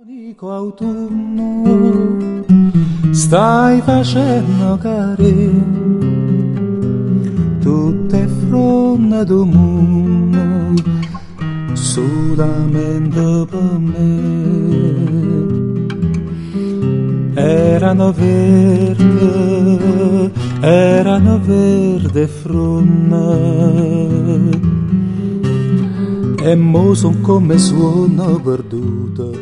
Dico autunno, stai facendo carino tutte fronde del mondo, solamente per me. Erano verde fronde, e mo son come suono perduto.